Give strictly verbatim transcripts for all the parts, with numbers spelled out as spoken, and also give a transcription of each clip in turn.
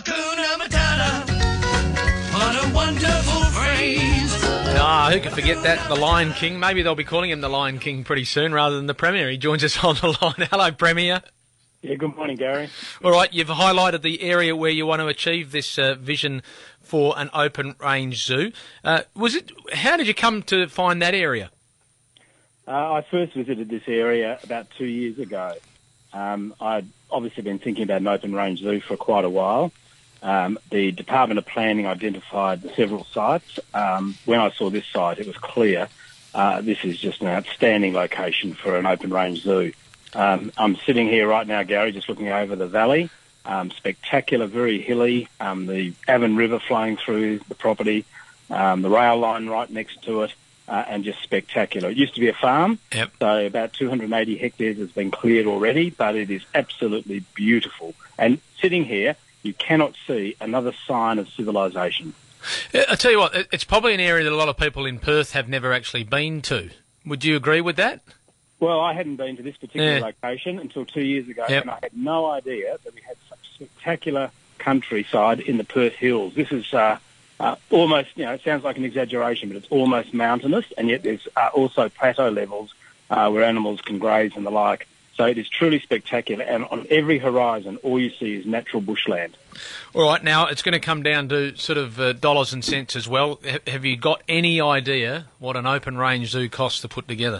Hakuna Matata. What a wonderful phrase. Ah, who can forget that? The Lion King. Maybe they'll be calling him the Lion King pretty soon rather than the Premier. He joins us on the line. Hello, Premier. Yeah, good morning, Gary. All right, you've highlighted the area where you want to achieve this uh, vision for an open range zoo. Uh, was it? How did you come to find that area? Uh, I first visited this area about two years ago. Um, I'd obviously been thinking about an open range zoo for quite a while. Um, the Department of Planning identified several sites. Um, when I saw this site, it was clear uh, this is just an outstanding location for an open range zoo. Um, I'm sitting here right now, Gary, just looking over the valley. Um, spectacular, very hilly. Um, the Avon River flowing through the property, um, the rail line right next to it, uh, and just spectacular. It used to be a farm, Yep. so about two hundred eighty hectares has been cleared already, but it is absolutely beautiful. And sitting here, you cannot see another sign of civilization. I tell you what, it- it's probably an area that a lot of people in Perth have never actually been to. Would you agree with that? Well, I hadn't been to this particular Yeah. location until two years ago, Yep. and I had no idea that we had such spectacular countryside in the Perth Hills. This is uh, uh, almost, you know, it sounds like an exaggeration, but it's almost mountainous, and yet there's uh, also plateau levels uh, where animals can graze and the like. So it is truly spectacular, and on every horizon, all you see is natural bushland. All right, now it's going to come down to sort of uh, dollars and cents as well. H- have you got any idea what an open range zoo costs to put together?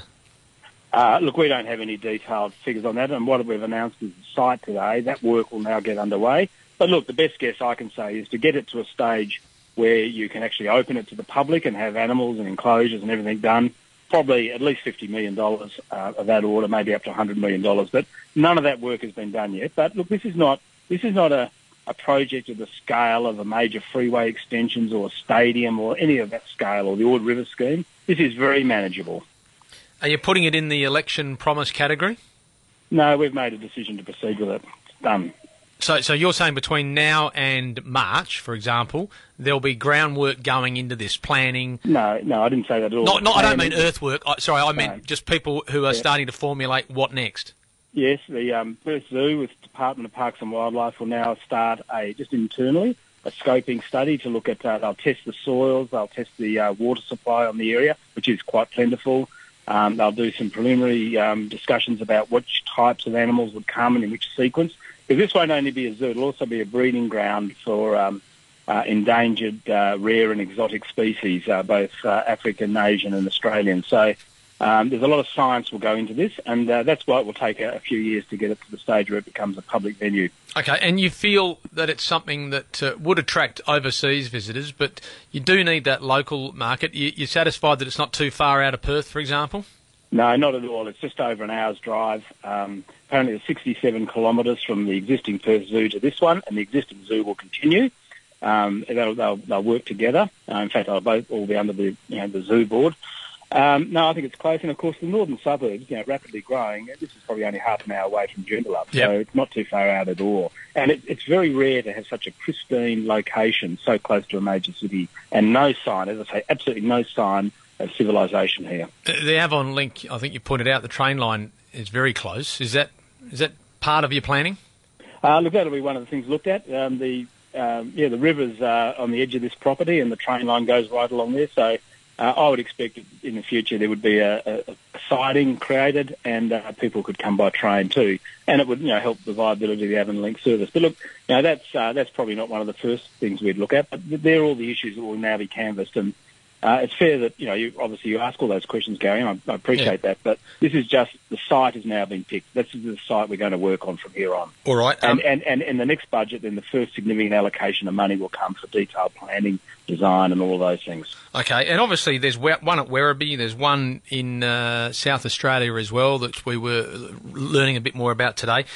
Uh, look, we don't have any detailed figures on that, and what we've announced is the site today. That work will now get underway. But look, the best guess I can say is to get it to a stage where you can actually open it to the public and have animals and enclosures and everything done, probably at least fifty million dollars uh, of that order, maybe up to one hundred million dollars. But none of that work has been done yet. But look, this is not this is not a, a project of the scale of a major freeway extensions or a stadium or any of that scale or the Ord River scheme. This is very manageable. Are you putting it in the election promise category? No, we've made a decision to proceed with it. It's done. So, so you're saying between now and March, for example, there'll be groundwork going into this, planning. No, no, I didn't say that at all. Not, not I don't mean Planning- earthwork. I, sorry, I meant No. just people who are Yeah. starting to formulate what next. Yes, the um, Perth Zoo with Department of Parks and Wildlife will now start a just internally a scoping study to look at. Uh, they'll test the soils, they'll test the uh, water supply on the area, which is quite plentiful. Um, they'll do some preliminary um, discussions about which types of animals would come and in which sequence. Because this won't only be a zoo; it'll also be a breeding ground for um, uh, endangered, uh, rare, and exotic species, uh, both uh, African, Asian, and Australian. So. Um, there's a lot of science will go into this, and uh, that's why it will take a, a few years to get it to the stage where it becomes a public venue. Okay, and you feel that it's something that uh, would attract overseas visitors, but you do need that local market. You, you're satisfied that it's not too far out of Perth, for example? No, not at all. It's just over an hour's drive. Um, apparently it's sixty-seven kilometres from the existing Perth Zoo to this one, and the existing zoo will continue. Um, they'll, they'll, they'll work together. Uh, in fact, they'll both all be under the, you know, the zoo board. Um, no, I think it's close, and of course the northern suburbs, you know, rapidly growing. This is probably only half an hour away from Joondalup, Yep. so it's not too far out at all. And it, it's very rare to have such a pristine location so close to a major city, and no sign, as I say, absolutely no sign of civilization here. Uh, The Avon link, I think you pointed out, the train line is very close. Is that is that part of your planning? Uh, look, that'll be one of the things looked at. Um, the um, yeah, the river's uh, on the edge of this property, and the train line goes right along there, so. Uh, I would expect in the future there would be a, a, a siding created, and uh, people could come by train too, and it would, you know, help the viability of the Avon Link service. But look, you know, that's uh, that's probably not one of the first things we'd look at. But they're all the issues that will now be canvassed, and uh, it's fair that, you know, you obviously you ask all those questions, Gary, and I, I appreciate Yeah. that. But this is just the site has now been picked. This is the site we're going to work on from here on. All right. Um, And, and, and in the next budget, then the first significant allocation of money will come for detailed planning, design, and all of those things. Okay, and obviously there's we- one at Werribee, there's one in uh, South Australia as well that we were learning a bit more about today.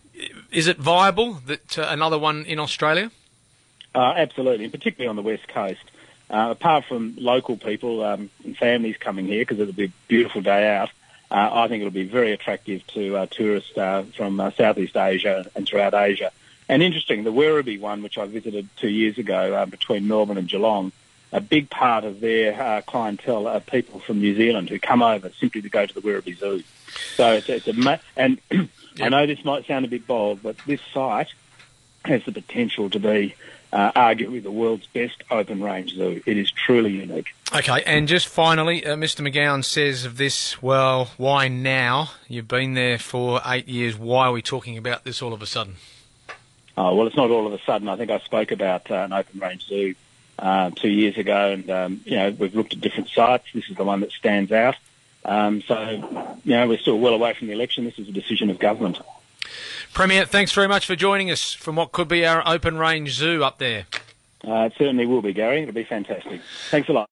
Is it viable that uh, another one in Australia? Uh, absolutely, and particularly on the West Coast. Uh, apart from local people um, and families coming here, because it'll be a beautiful day out, uh, I think it'll be very attractive to uh, tourists uh, from uh, Southeast Asia and throughout Asia. And interesting, the Werribee one, which I visited two years ago uh, between Melbourne and Geelong, a big part of their uh, clientele are people from New Zealand who come over simply to go to the Werribee Zoo. So it's, it's a ma- and I know this might sound a bit bold, but this site has the potential to be uh, arguably the world's best open-range zoo. It is truly unique. Okay, and just finally, uh, Mister McGowan says of this, well, why now? You've been there for eight years. Why are we talking about this all of a sudden? Oh, well, it's not all of a sudden. I think I spoke about uh, an open-range zoo uh, two years ago, and, um, you know, we've looked at different sites. This is the one that stands out. Um, so, you know, we're still well away from the election. This is a decision of government. Premier, thanks very much for joining us from what could be our open-range zoo up there. Uh, it certainly will be, Gary. It'll be fantastic. Thanks a lot.